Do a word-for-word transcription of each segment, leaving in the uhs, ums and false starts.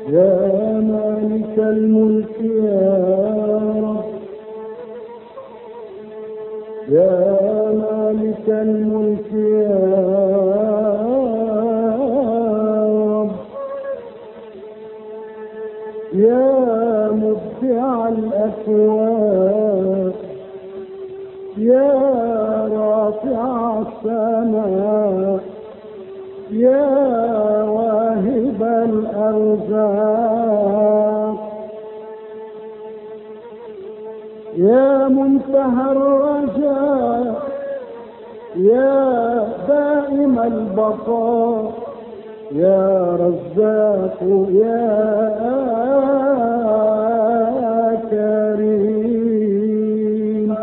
يا مالك الملك يا رب، يا مالك الملك يا رب، يا مبدع الأكوان، يا رافع السماء، يا واهب الأرزاق، يا منتهى الرجاء، يا دائم البقاء، يا رزاق يا كريم.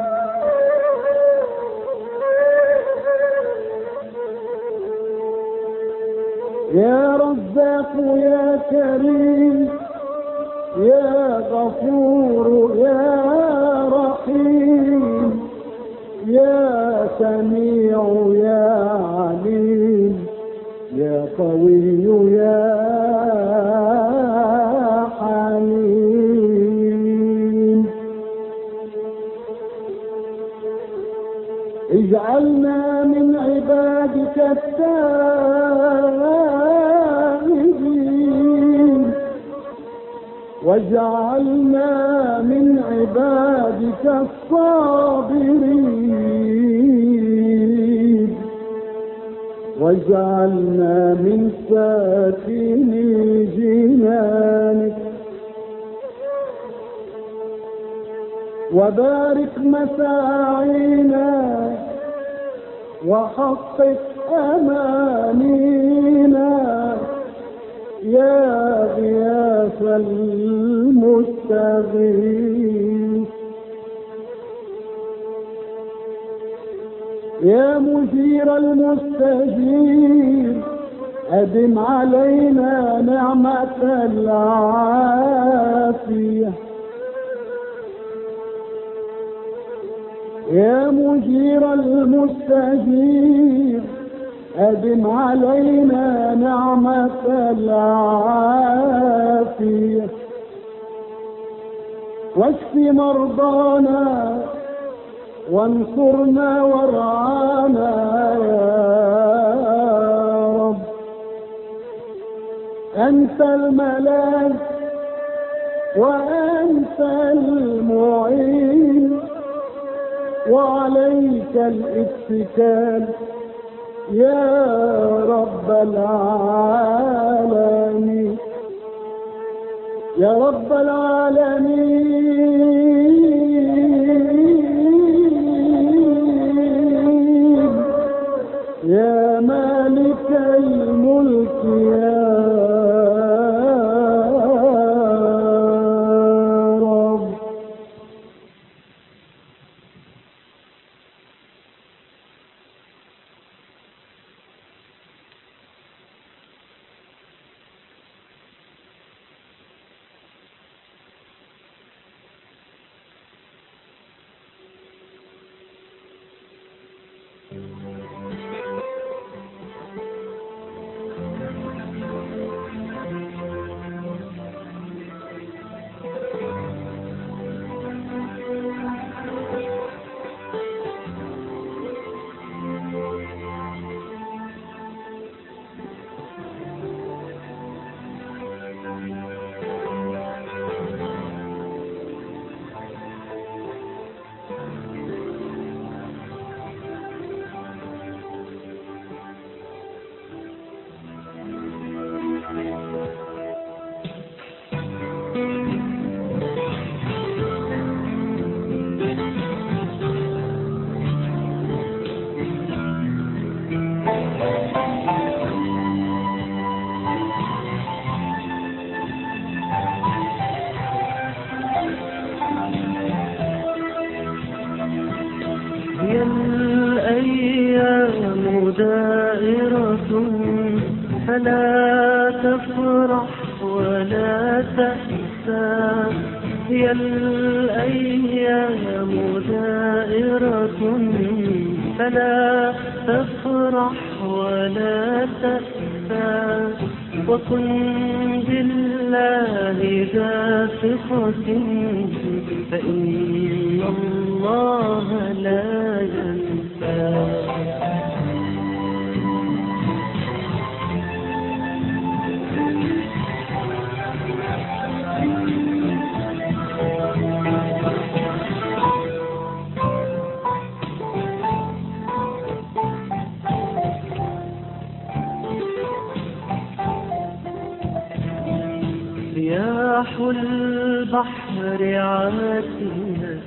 يا رزاق يا كريم، يا غفور يا رحيم، يا سميع يا عليم، يا قوي يا حليم. اجعلنا من عبادك التائبين، واجعلنا من عبادك الصابرين، واجعلنا من ساكني جنانك، وبارك مساعينا وحقق أمانينا يا غياث المستغيث، يا مجير المستجير أدم علينا نعمة العافية، يا مجير المستجير أدم علينا نعمة العافية، واشف مرضانا وانصرنا وارعانا يا رب. أنت الملاذ وأنت المعين، وعليك الاتكال يا رب العالمين، يا رب العالمين، يا مالك الملك يا رب. هي الأيام دائرة فلا تفرح ولا تأسى، هي الأيام دائرة فلا تفرح ولا تأسى، وكن بالله ذا ثقة فإن الله لا ينسى. رياح البحر عاتية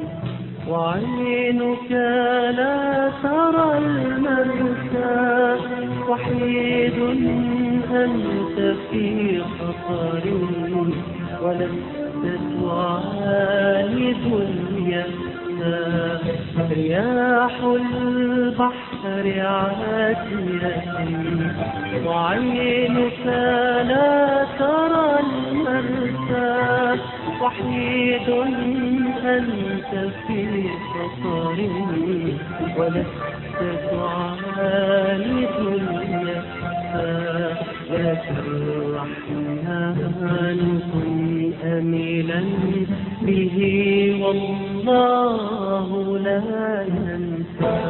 وعينك لا ترى المرسى، وحيد أنت في خطر ولست تعاند اليأسى. رياح البحر عاتية وعينك لا ترى المرسى، وحيد أنت في خطر ولست تعاند اليأسى. لك الرحمن كن أميلا به والله لا ينسى.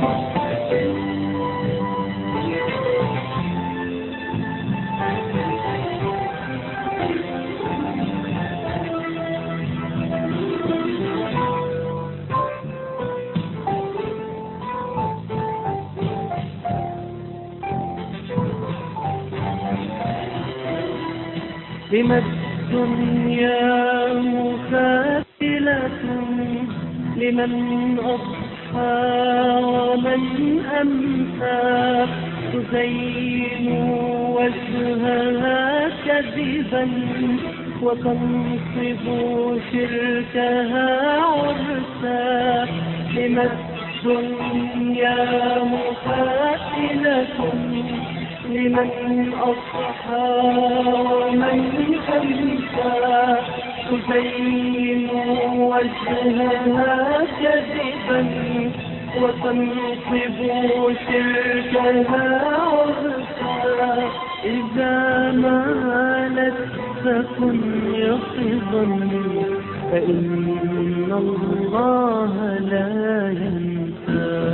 لما الدنيا مكافلة لمن أضحى ومن أمسى، تزين وجهها كذبا وتنصب شركها عرسا. لما الدنيا مكافلة لمن أضحى ومن أمسى، تزين وجهها كذبا وتنصب شركها عرسا. إذا مالت فكن يقظا فإن الله لا ينسى.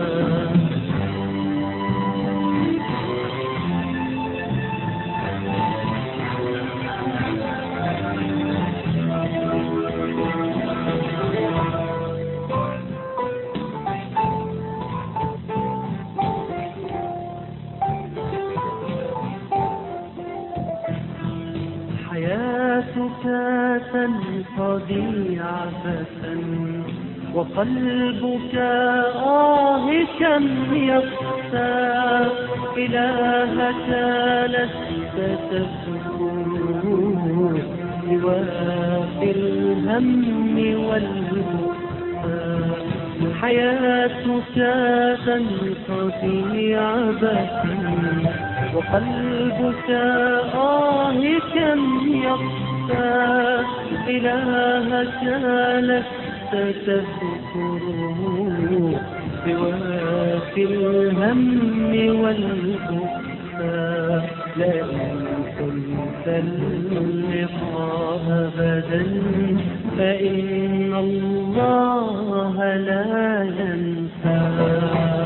حياتك تنقضي عبثا وقلبك آه كم يخشى. إلهك لست تذكره سوى الهم والبؤسى. حياتك تنقضي عبثا وقلبك آه كم يخشى. إلهك لست تذكره سوى في الهم والبؤسى. لئن كنت اللقاء أبدا فإن الله لا ينسى.